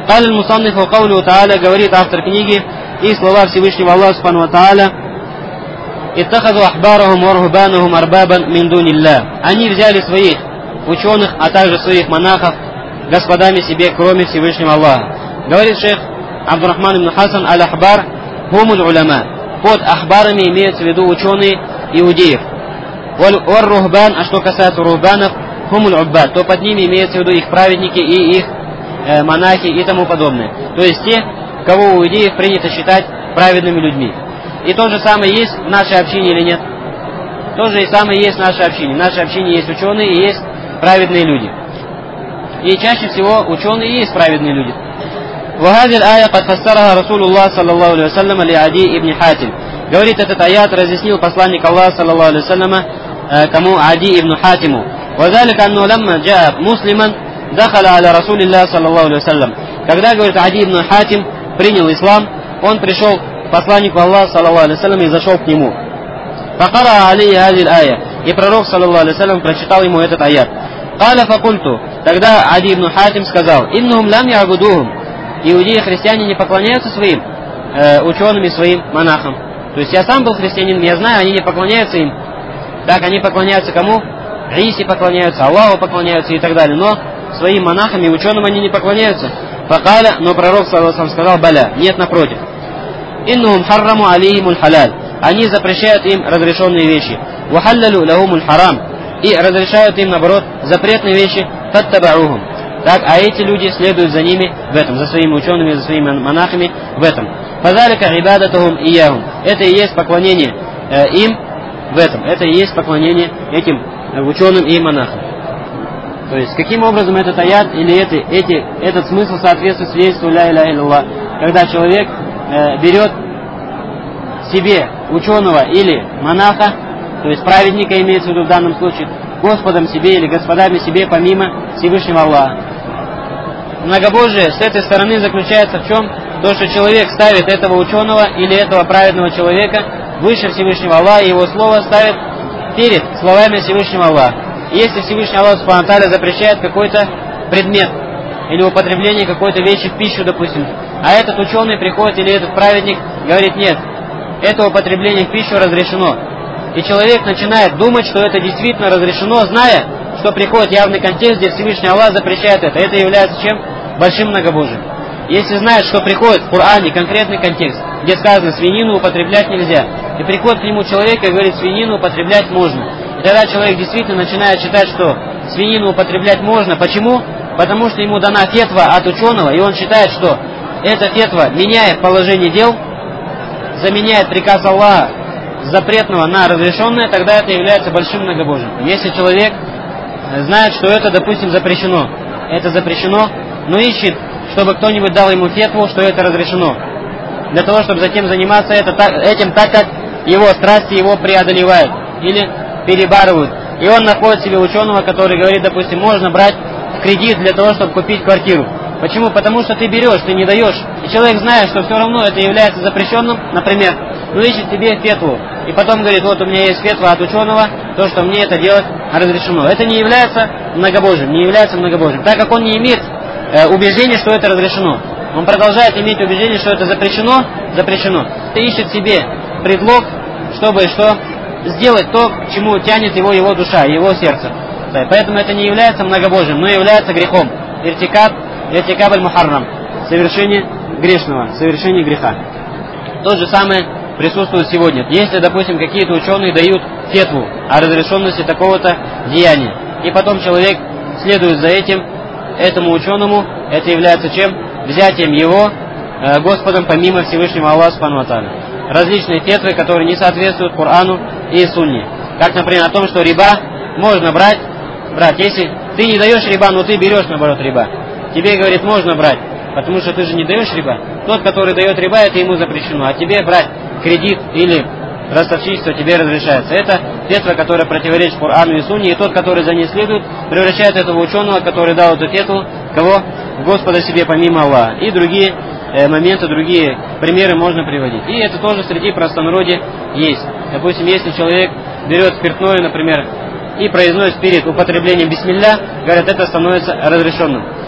قال المصنف وقوله تعالى, говорит автор книги, и слова Всевышнего Аллаха Субхану ва Тааля: «Иттахазу ахбарахум ва рухбанахум арбабан мин дунилля». Они взяли своих ученых, а также своих монахов господами себе, кроме Всевышнего Аллаха. Говорит шейх Абдурахман ибн Хасан: аль-ахбар хумуль уляма. Под ахбарами имеются в виду ученые иудеев. Вар-рухбан, а что касается рухбанов, хумуль уббад, то под ними имеются в виду их праведники и их монахи и тому подобное. То есть те, кого у иудеев принято считать праведными людьми. И то же самое есть в нашей общине или нет? То же и самое есть в нашей общине. В нашей общине есть ученые и есть праведные люди. И чаще всего ученые и есть праведные люди. وهذه الآية قد فسرها رسول الله صلى الله عليه وسلم لعدي ابن حاتم. Говорит, этот аят разъяснил посланник Аллаха саллаллаху алейхи вассаляма кому? Ади ибн Хатиму. وذلك أنه لما جاء مسلما دخل على رسول الله صلى الله عليه وسلم. Когда, говорит, Ади ибн Хатим принял ислам, он пришел к посланнику Аллаха саллаллаху алейхи вассаляма и зашел к нему. فقرأ عليه هذه الآية. И пророк саллаллаху алейхи вассалям прочитал ему этот аят. قال فقلت. Тогда Ади ибн Хатим сказал: إنهم لم يعبدوهم. Иудеи и христиане не поклоняются своим ученым и своим монахам. То есть я сам был христианином, я знаю, они не поклоняются им. Так, они поклоняются кому? Иисе поклоняются, Аллаху поклоняются и так далее. Но своим монахам и ученым они не поклоняются. Факаля, но пророк саллаллаху алейхи сказал: баля, нет, напротив. Иннухум харраму алейхимуль халяль. Они запрещают им разрешенные вещи. Вахаллалю лахумуль харам. И разрешают им, наоборот, запретные вещи. Фаттабаухум. Так, а эти люди следуют за ними в этом, за своими учеными, за своими монахами в этом. Фазалика ибадатухум ияхум. Это и есть поклонение им в этом. Это и есть поклонение этим ученым и монахам. То есть, каким образом этот аят или этот смысл соответствует свидетельству ля иляха илляллах, когда человек берет себе ученого или монаха, то есть праведника имеется в виду в данном случае, Господом себе или господами себе помимо Всевышнего Аллаха. Многобожие с этой стороны заключается в чем? То, что человек ставит этого ученого или этого праведного человека выше Всевышнего Аллаха, и его слово ставит перед словами Всевышнего Аллаха. И если Всевышний Аллах Субхану ва Тааля запрещает какой-то предмет или употребление какой-то вещи в пищу, допустим, а этот ученый приходит или этот праведник говорит: нет, это употребление в пищу разрешено. И человек начинает думать, что это действительно разрешено, зная, что приходит явный контекст, где Всевышний Аллах запрещает это. Это является чем? Большим многобожием. Если знает, что приходит в Коране конкретный контекст, где сказано: свинину употреблять нельзя, и приходит к нему человек и говорит: свинину употреблять можно. И тогда человек действительно начинает считать, что свинину употреблять можно. Почему? Потому что ему дана фетва от ученого, и он считает, что эта фетва меняет положение дел, заменяет приказ Аллаха запретного на разрешенное, тогда это является большим многобожием. Если человек знает, что это, допустим, запрещено, но ищет, чтобы кто-нибудь дал ему фетву, что это разрешено, для того, чтобы затем заниматься этим так, как его страсти его преодолевают или перебарывают. И он находит себе ученого, который говорит, допустим, можно брать в кредит для того, чтобы купить квартиру. Почему? Потому что ты берешь, ты не даешь. И человек, зная, что все равно это является запрещенным, например, но ищет тебе фетву. И потом говорит: вот у меня есть фетва от ученого, то, что мне это делать разрешено. Это не является многобожием, так как он не имеет убеждения, что это разрешено. Он продолжает иметь убеждение, что это запрещено. Ты ищет себе предлог, чтобы сделать то, к чему тянет его душа, его сердце. Поэтому это не является многобожием, но является грехом. Иртикаб аль-мухаррам, совершение грешного, совершение греха. То же самое присутствует сегодня. Если, допустим, какие-то ученые дают фетву о разрешенности такого-то деяния, и потом человек следует за этому ученому, это является чем? Взятием его Господом помимо Всевышнего Аллаха Субхану ва Тааля. Различные фетвы, которые не соответствуют Корану и Сунне. Как, например, о том, что риба можно брать. Если ты не даешь риба, но ты берешь, наоборот, риба, тебе, говорит, можно брать, потому что ты же не даешь риба. Тот, который дает риба, это ему запрещено, а тебе брать кредит или ростовщичество тебе разрешается. Это фетва, которая противоречит Корану и Сунне, и тот, который за ней следует, превращает этого ученого, который дал эту фетву, кого? Господа себе помимо Аллаха. И другие моменты, другие примеры можно приводить. И это тоже среди простонародья есть. Допустим, если человек берет спиртное, например, и произносит перед употреблением бисмилля, говорят, это становится разрешенным.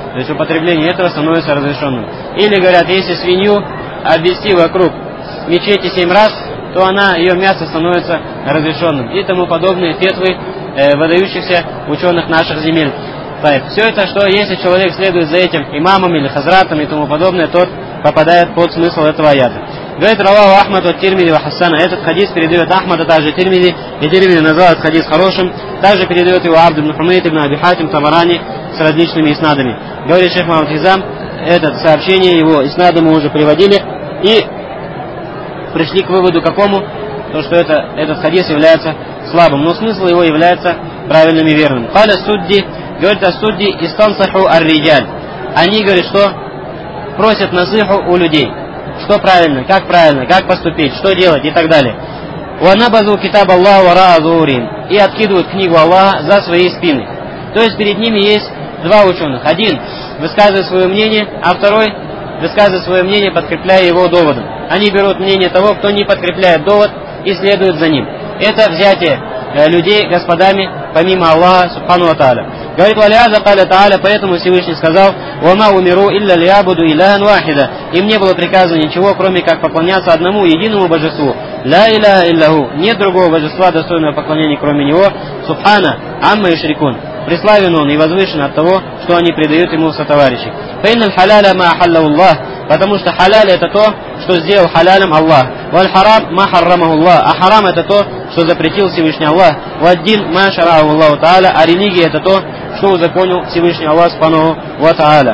То есть употребление этого становится разрешенным. Или говорят, если свинью обвести вокруг мечети 7 раз, то ее мясо становится разрешенным. И тому подобные фетвы выдающихся ученых наших земель. Все это, что если человек следует за этим имамом или хазратом и тому подобное, тот попадает под смысл этого аята. Говорит раваху Ахмад от Тирмизи ва Хассана. Этот хадис передает Ахмад, а также Тирмизи. И Тирмизи назвал этот хадис хорошим. Также передает его Абд ибн Хумейд ибн Аби Хатим Табарани с различными иснадами. Говорит шейх Мухаммад Хизам, это сообщение, его иснады мы уже приводили. И пришли к выводу какому? То, что этот хадис является слабым. Но смысл его является правильным и верным. Каля судди, говорит о-судди истансаху ар-риджаль. Они, говорят, что просят насиху у людей. Что правильно, как поступить, что делать и так далее. Уанабазу китаб Аллаху вара азурин. И откидывают книгу Аллаха за свои спины. То есть перед ними есть два ученых. Один высказывает свое мнение, а второй высказывает свое мнение, подкрепляя его доводом. Они берут мнение того, кто не подкрепляет довод, и следуют за ним. Это взятие людей господами помимо Аллаха субхану ва тааля. Говорит валиаза каля тааля, поэтому Всевышний сказал: «Вама умиру илля лиябуду илляхан вахида». Им не было приказано ничего, кроме как поклоняться одному единому божеству. Ла илляха илляху. Нет другого божества, достойного поклонения, кроме него. Субхана амма юшрикун. Преславен он и возвышен от того, что они предают ему в сотоварищи. Фаинналь халяля ма ахаллаху Аллах. Потому что халяль это то, что сделал халялем Аллах. Валь харам ма харрамаху Аллах. А харам это то, что запретил Всевышний Аллах. Ваддин ма шараху Аллаху тааля. А религия это то, что узаконил Всевышний Аллах субхану ва тааля.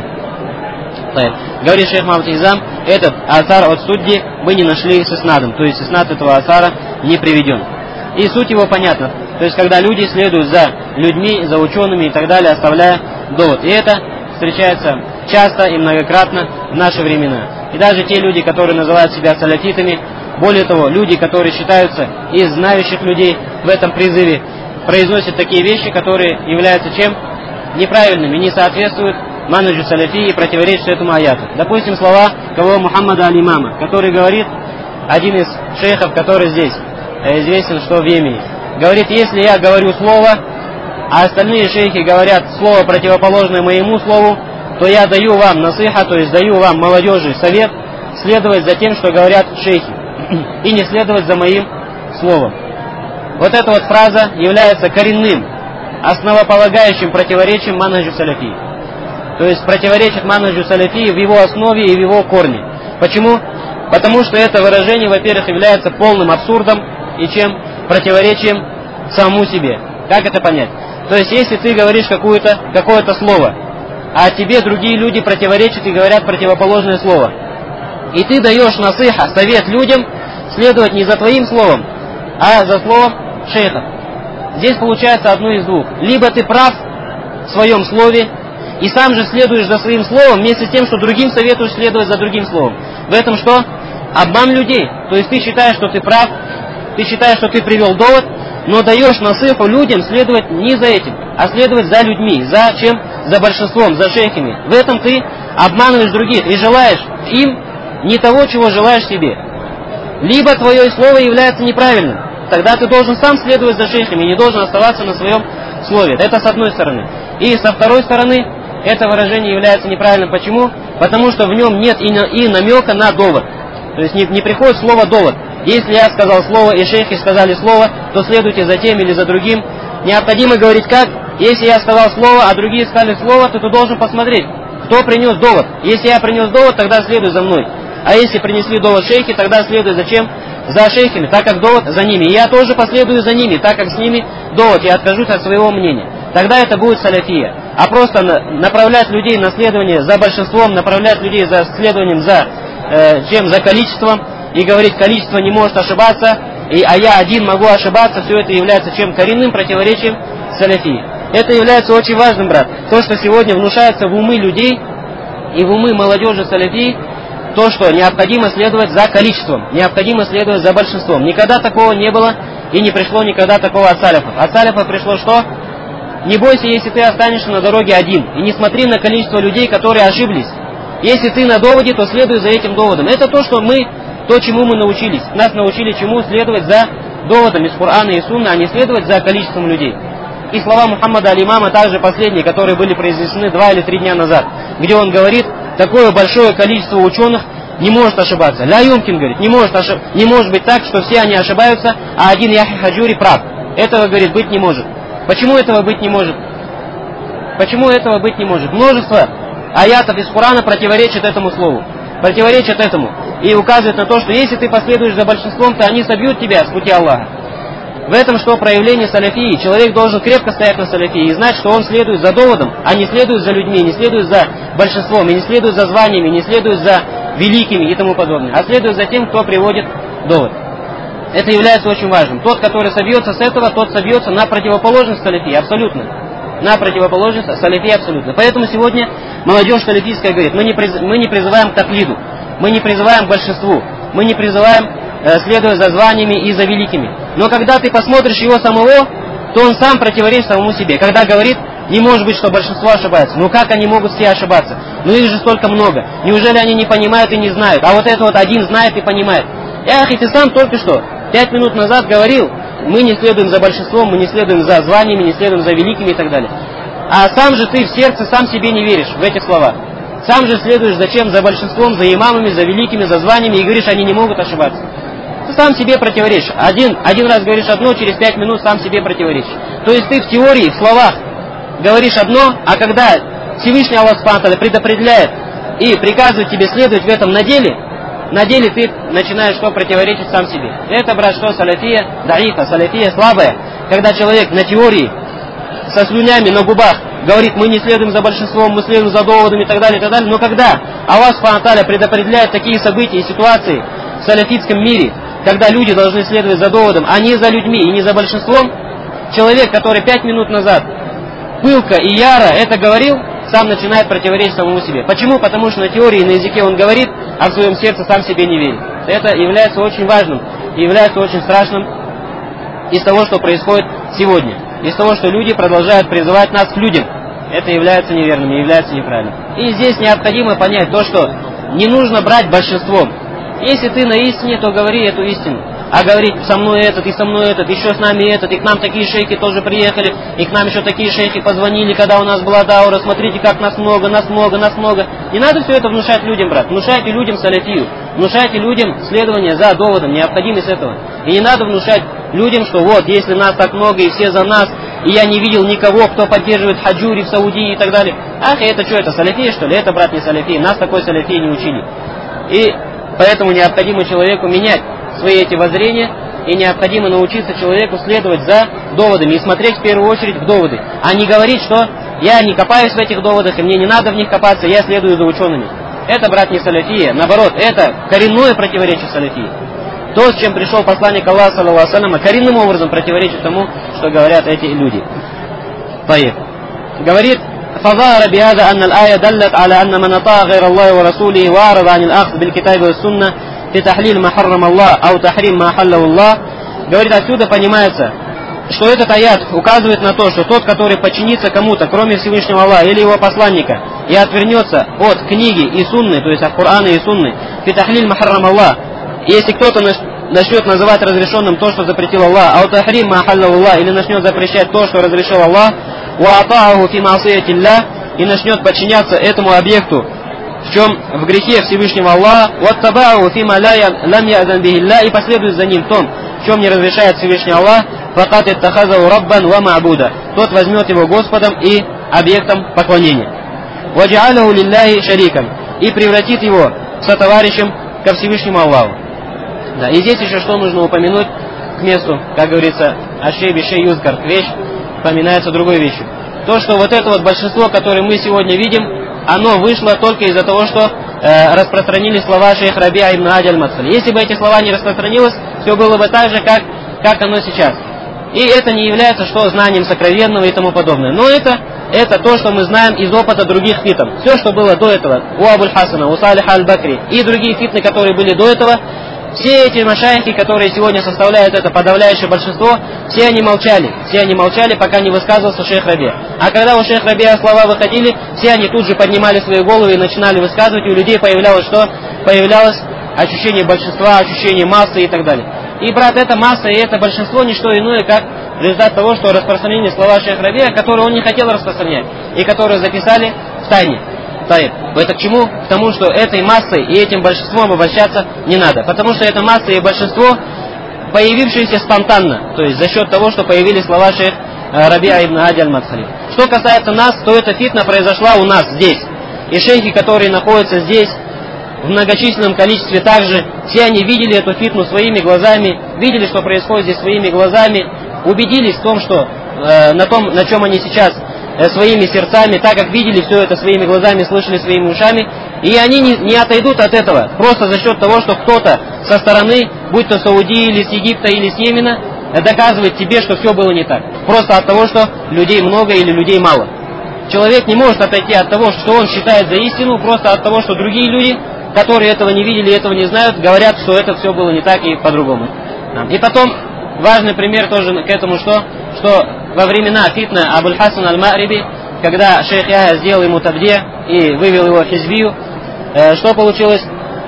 Говорит шейх Мухаммад Хизам, этот асар от судди мы не нашли с иснадом. То есть иснад этого асара не приведен. И суть его понятна. То есть когда люди следуют за людьми, за учеными и так далее, оставляя довод. И это встречается часто и многократно в наши времена. И даже те люди, которые называют себя салафитами, более того, люди, которые считаются из знающих людей в этом призыве, произносят такие вещи, которые являются чем? Неправильными, не соответствуют манаджу салафии и противоречат этому аяту. Допустим, слова кого Мухаммада аль-Имама, который говорит, один из шейхов, который здесь известен, что в Йемене, говорит: если я говорю слово, а остальные шейхи говорят слово противоположное моему слову, то я даю вам насыха, то есть даю вам, молодежи, совет следовать за тем, что говорят шейхи, и не следовать за моим словом. Вот эта вот фраза является коренным, основополагающим противоречием манаджу салафии. То есть противоречит манаджу салафии в его основе и в его корне. Почему? Потому что это выражение, во-первых, является полным абсурдом и чем? Противоречием самому себе. Как это понять? То есть если ты говоришь какое-то слово, а тебе другие люди противоречат и говорят противоположное слово, и ты даешь насыха, совет людям следовать не за твоим словом, а за словом шейха. Здесь получается одно из двух. Либо ты прав в своем слове и сам же следуешь за своим словом, вместе с тем, что другим советуешь следовать за другим словом. В этом что? Обман людей. То есть ты считаешь, что ты прав, ты считаешь, что ты привел довод, но даешь насыху людям следовать не за этим, а следовать за людьми. За чем? За большинством, за шейхами. В этом ты обманываешь других и желаешь им не того, чего желаешь себе. Либо твое слово является неправильным, тогда ты должен сам следовать за шейхами и не должен оставаться на своем слове. Это с одной стороны. И со второй стороны, это выражение является неправильным. Почему? Потому что в нем нет и намека на довод. То есть не приходит слово довод. Если я сказал слово и шейхи сказали слово, то следуйте за тем или за другим. Необходимо говорить как? Если я сказал слово, а другие сказали слово, то ты должен посмотреть, кто принес довод. Если я принес довод, тогда следуй за мной. А если принесли довод шейхи, тогда следуй за чем? За шейхами, так как довод за ними. И я тоже последую за ними, так как с ними довод. Я откажусь от своего мнения. Тогда это будет салафия. А просто направлять людей на следование за большинством, направлять людей за следованием за количеством, и говорить, количество не может ошибаться, а я один могу ошибаться, все это является чем? Коренным противоречием салафии. Это является очень важным, брат. То, что сегодня внушается в умы людей и в умы молодежи салафии, то, что необходимо следовать за количеством, необходимо следовать за большинством. Никогда такого не было и не пришло никогда такого от саляфов. От саляфов пришло что? Не бойся, если ты останешься на дороге один, и не смотри на количество людей, которые ошиблись. Если ты на доводе, то следуй за этим доводом. Это то, чему мы научились. Нас научили чему? Следовать за доводом из Корана и Сунны, а не следовать за количеством людей. и слова Мухаммада аль-Имама, также последние, которые были произнесены 2 или 3 дня назад, где он говорит, такое большое количество ученых не может ошибаться. Ля юмкин, говорит, не может быть так, что все они ошибаются, а один Яхья Хаджури прав. Этого, говорит, быть не может. Почему этого быть не может? Почему этого быть не может? Множество аятов из Корана противоречит этому слову. Противоречат этому. И указывает на то, что если ты последуешь за большинством, то они собьют тебя с пути Аллаха. В этом что проявление саляфии. Человек должен крепко стоять на саляфии и знать, что он следует за доводом, а не следует за людьми, не следует за большинством, и не следует за званиями, не следует за великими и тому подобное, а следует за тем, кто приводит довод. Это является очень важным. Тот, который собьется с этого, тот собьется на противоположность саляфии, абсолютно. На противоположность саляфии абсолютно. Поэтому сегодня молодежь саляфийская говорит, мы не призываем к таклиду, мы не призываем к большинству, мы не призываем следуя за званиями и за великими. Но когда ты посмотришь его самого, то он сам противоречит самому себе. Когда говорит, не может быть, что большинство ошибается. Ну как они могут все ошибаться? Ну их же столько много. Неужели они не понимают и не знают? А вот это вот один знает и понимает. Эх, и ты сам только что 5 минут назад говорил, мы не следуем за большинством, мы не следуем за званиями, не следуем за великими и так далее. А сам же ты в сердце сам себе не веришь в эти слова. Сам же следуешь зачем? За большинством, за имамами, за великими, за званиями и говоришь, они не могут ошибаться. Ты сам себе противоречишь. Один раз говоришь одно, через 5 минут сам себе противоречишь. То есть ты в теории, в словах говоришь одно, а когда Всевышний Аллах Субхану ва Тааля предопределяет и приказывает тебе следовать в этом на деле ты начинаешь что противоречить сам себе. Это, брат, что саляфия даифа, саляфия слабая. Когда человек на теории со слюнями на губах говорит, мы не следуем за большинством, мы следуем за доводами и так далее, но когда Аллах Субхану ва Тааля предопределяет такие события и ситуации в салафитском мире, когда люди должны следовать за доводом, а не за людьми и не за большинством, человек, который 5 минут назад пылко и яро это говорил, сам начинает противоречить самому себе. Почему? Потому что на теории и на языке он говорит, а в своем сердце сам себе не верит. Это является очень важным, является очень страшным из того, что происходит сегодня. Из того, что люди продолжают призывать нас к людям. Это является неверным, является неправильным. И здесь необходимо понять то, что не нужно брать большинством. Если ты на истине, то говори эту истину. А говорить, со мной этот, и со мной этот, еще с нами этот, и к нам такие шейхи тоже приехали, и к нам еще такие шейхи позвонили, когда у нас была даура, смотрите, как нас много, нас много, нас много. Не надо все это внушать людям, брат. Внушайте людям саляфию. Внушайте людям следование за доводом, необходимость этого. И не надо внушать людям, что вот, если нас так много, и все за нас, и я не видел никого, кто поддерживает хаджури в Саудии и так далее. Ах, это что, это саляфия, что ли? Это, брат, не саляфия. Нас такой саляфии не учили. И поэтому необходимо человеку менять свои эти воззрения, и необходимо научиться человеку следовать за доводами и смотреть в первую очередь в доводы, а не говорить, что я не копаюсь в этих доводах, и мне не надо в них копаться, я следую за учеными. Это, брат, не саляфия, наоборот, это коренное противоречие саляфии. То, с чем пришел посланник Аллаха, саллаллаху алейхи ва саллям, коренным образом противоречит тому, что говорят эти люди. Поехали. Говорит, فظهر بهذا أن الآية دلت على أن من أطاع غير الله ورسوله وأعرض عن الأخذ بالكتاب والسنة في تحليل ما حرم الله أو تحريم ما حله الله. Говорит, отсюда понимается, что этот аят указывает на то, что тот, который подчинится кому-то, кроме Всевышнего Аллаха или его посланника, и отвернется от книги и сунны, то есть от Корана и сунны, في تحليل ما حرم الله, если кто-то начнет называть разрешенным то, что запретил Аллах, أو تحريم ما حله الله, или начнет запрещать то, что разрешил Аллах, وَأَطَاعَهُ فِي مَعْصِيَةِ اللَّهِ, и начнет подчиняться этому объекту, в чем в грехе Всевышнего Аллаха, وَاتَّبَعَهُ فِي مَا لَمْ يَأْذَنْ بِهِ اللَّهِ, и последует за ним в том, в чем не разрешает Всевышний Аллах, فَقَدْ اتَّخَذَهُ رَبًّا وَمَعْبُودًا, тот возьмет его Господом и объектом поклонения. وَجَعَلَهُ لِلَّهِ شَرِيكًا, и превратит его сотоварищем ко Всевышнему Аллаху. Да, и здесь еще что нужно упомянуть к месту, как говорится, «Ашей бишей юзкар», вещь вспоминается другой вещью. То, что вот это вот большинство, которое мы сегодня видим, оно вышло только из-за того, что распространили слова шейх Рабиа ибн Хади аль-Мадхали. Если бы эти слова не распространилось, все было бы так же, как оно сейчас. И это не является что знанием сокровенного и тому подобное. Но это то, что мы знаем из опыта других фитн. Все, что было до этого, у Абуль Хасана, у Салиха аль-Бакри и другие фитны, которые были до этого, все эти машайхи, которые сегодня составляют это подавляющее большинство, все они молчали, пока не высказывался шейх Раби. А когда у шейх Раби слова выходили, все они тут же поднимали свои головы и начинали высказывать, и у людей появлялось что? Появлялось ощущение большинства, ощущение массы и так далее. И, брат, эта масса и это большинство не что иное, как результат того, что распространение слова шейха Рабиа, которые он не хотел распространять, и которые записали в тайне. Это к чему? К тому, что этой массой и этим большинством обольщаться не надо. Потому что эта масса и большинство, появившиеся спонтанно, то есть за счет того, что появились слова шейх Рабиа ибн Хади аль-Мадхали. Что касается нас, то эта фитна произошла у нас здесь. И шейхи, которые находятся здесь, в многочисленном количестве также, все они видели эту фитну своими глазами, видели, что происходит здесь своими глазами, убедились в том, что на чем они сейчас своими сердцами, так как видели все это своими глазами, слышали своими ушами, и они не отойдут от этого, просто за счет того, что кто-то со стороны, будь то Саудии, или с Египта, или с Йемена, доказывает тебе, что все было не так. Просто от того, что людей много или людей мало. Человек не может отойти от того, что он считает за истину, просто от того, что другие люди, которые этого не видели, этого не знают, говорят, что это все было не так и по-другому. И потом, важный пример тоже к этому, что во времена фитны Абуль Хасан аль-Ма'риби, когда шейх Яхья сделал ему табде и вывел его в хизбию, что получилось?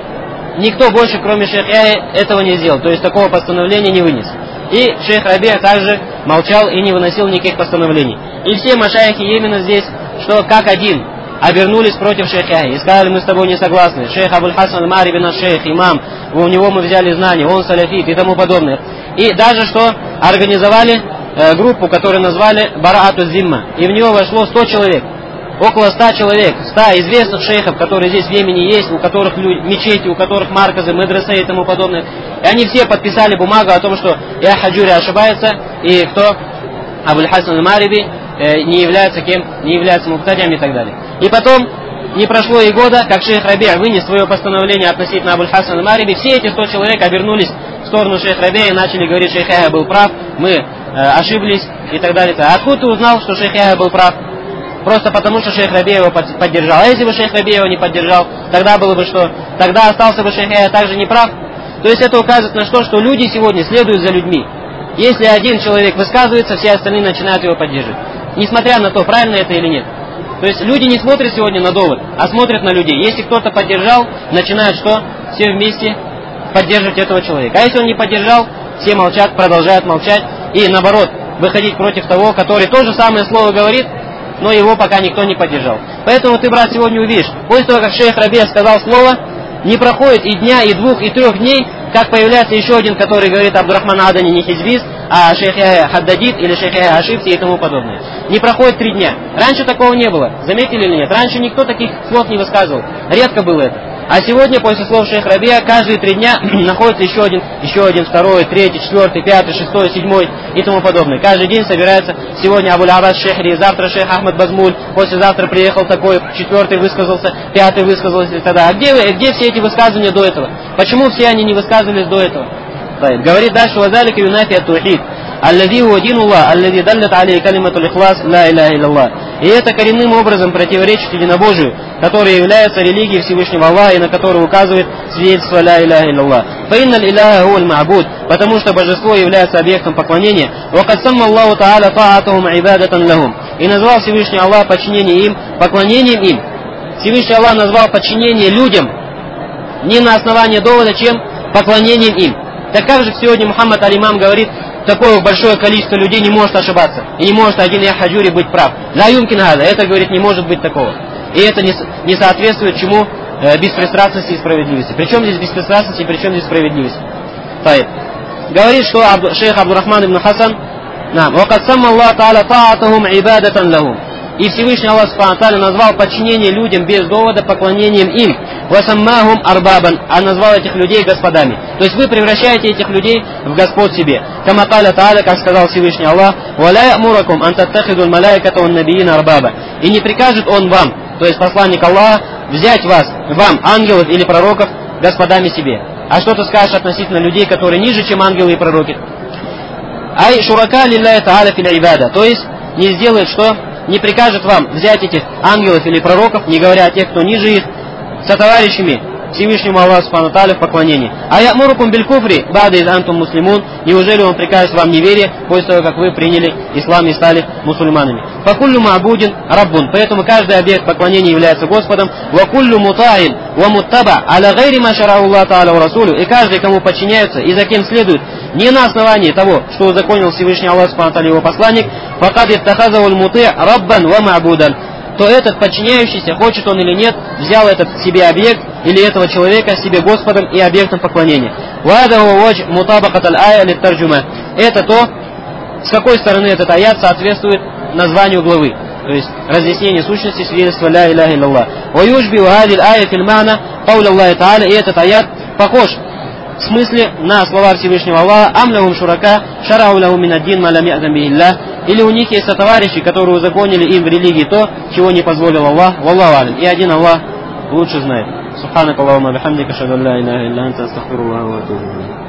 Никто больше, кроме шейха Яхьи, этого не сделал, то есть такого постановления не вынес. И шейх Рабиа также молчал и не выносил никаких постановлений. И все машайхи Йемена здесь, что как один, обернулись против шейха Яхьи и сказали: мы с тобой не согласны. Шейх Абуль Хасан аль-Ма'риби наш шейх, имам, у него мы взяли знания, он саляфит и тому подобное. И даже что организовали группу, которую назвали Бараату Зимма, и в нее вошло 100 человек. Около 100 человек, 100 известных шейхов, которые здесь в Йемене есть, у которых мечети, у которых марказы, медресе и тому подобное. И они все подписали бумагу о том, что Хаджури ошибается, и кто? Абуль Хасан аль-Ма'риби не является кем? Не является муптадием и так далее. И потом, не прошло и года, как шейх Рабиа вынес свое постановление относительно Абуль Хасан аль-Ма'риби, все эти 100 человек обернулись в сторону шейха Рабиа и начали говорить: шейх Яхья был прав, мы ошиблись и так далее. А откуда ты узнал, что шейх Яхья был прав? Просто потому, что шейх Рабиа его поддержал. А если бы шейх Рабиа его не поддержал, тогда было бы что? Тогда остался бы шейх Яхья также не прав. То есть это указывает на то, что люди сегодня следуют за людьми. Если один человек высказывается, все остальные начинают его поддерживать. Несмотря на то, правильно это или нет. То есть люди не смотрят сегодня на довод, а смотрят на людей. Если кто-то поддержал, начинают что? Все вместе поддерживать этого человека. А если он не поддержал, все молчат, продолжают молчать. И наоборот, выходить против того, который то же самое слово говорит, но его пока никто не поддержал. Поэтому ты, брат, сегодня увидишь, после того, как шейх Рабиа сказал слово, не проходит и дня, и 2, и 3 дней, как появляется еще один, который говорит: Абдурахман Адани не хизбист, а шейх Яхья хаддадит или шейх Яхья ошибся и тому подобное. Не проходит 3 дня. Раньше такого не было. Заметили или нет? Раньше никто таких слов не высказывал. Редко было это. А сегодня, после слов шейха Рабиа, каждые 3 дня находится еще один, 2, 3, 4, 5, 6, 7 и тому подобное. Каждый день собирается: сегодня Абуль Аббас Шехри, завтра шейх Ахмад Базмуль, послезавтра приехал такой, 4 высказался, 5 высказался и тогда. А где все эти высказывания до этого? Почему все они не высказывались до этого? Говорит дальше: «Вазалика юнафи ат-тухид, аллади хуа динуллах, аллади даллат алейхи калиматул ихлас, ла иляха илляллах». И это коренным образом противоречит единобожию, которое является религией Всевышнего Аллаха и на которую указывает свидетельство ла иляха илляллах. Фаинналь иляха хуаль ма'буд, потому что божество является объектом поклонения. Вакад самма Аллаху та'аля та'атахум ибадатан лахум. И назвал Всевышний Аллах подчинение им поклонением им. Всевышний Аллах назвал подчинение людям не на основании довода, чем поклонением им. Так как же сегодня Мухаммад аль-Имам говорит: такое большое количество людей не может ошибаться, и не может один Хаджури быть прав. Ла юмкин хаза, это, говорит, не может быть такого. И это не соответствует чему? Беспристрастности и справедливости. Причем здесь беспристрастность и причем здесь справедливость? Говорит, что шейх Абдурахман ибн Хасан: «Вакад самма Аллах та'аля та'атахум ибадатан лахум». И Всевышний Аллах Субхану ва Тааля назвал подчинение людям без довода поклонением им. «Васаммахум арбабан», а назвал этих людей господами. То есть вы превращаете этих людей в господ себе. Кама каля Тааля, как сказал Всевышний Аллах: «Валя ямуракум ан таттахиду аль-малаиката ван набиина арбаба». И не прикажет он вам, то есть посланник Аллаха, взять вам, ангелов или пророков, господами себе. А что ты скажешь относительно людей, которые ниже, чем ангелы и пророки? Ай шурака лилляхи та'аля фил ибада. То есть не сделает что? Не прикажет вам взять этих ангелов или пророков, не говоря о тех, кто ниже их, сотоварищами Всевышнему Аллаху Субхану ва Тааля в поклонении. А ямурукум биль куфри бада из антум муслимун. Неужели он прикажет вам неверие после того, как вы приняли ислам и стали мусульманами? Факуллю ма'будин раббун. Поэтому каждый объект поклонения является Господом. Вакуллю мутаин ва муттаба аля гайри ма шарау Аллах Тааля ва расулю. И каждый, кому подчиняются и за кем следует, не на основании того, что узаконил Всевышний Аллах Субхану ва Тааля, его посланник, факад иттахазаху аль-мути' раббан ва ма'будан, то этот подчиняющийся, хочет он или нет, взял этот себе объект или этого человека себе Господом и объектом поклонения. Это то, с какой стороны этот аят соответствует названию главы, то есть разъяснение сущности свидетельства ля иляха илляллах. И этот аят похож в смысле на слова Всевышнего Аллаха: «Ам лахум шурака шарау лахум мин ад-дин ма лам я'зан бихи Аллах», или у них есть сотоварищи, которые узаконили им в религии то, чего не позволил Аллах. Валлаху алим. И один Аллах лучше знает. Субханак Аллахумма бихамдика, ашхаду ан ла иляха илля анта, астагфирука ва атубу илейк.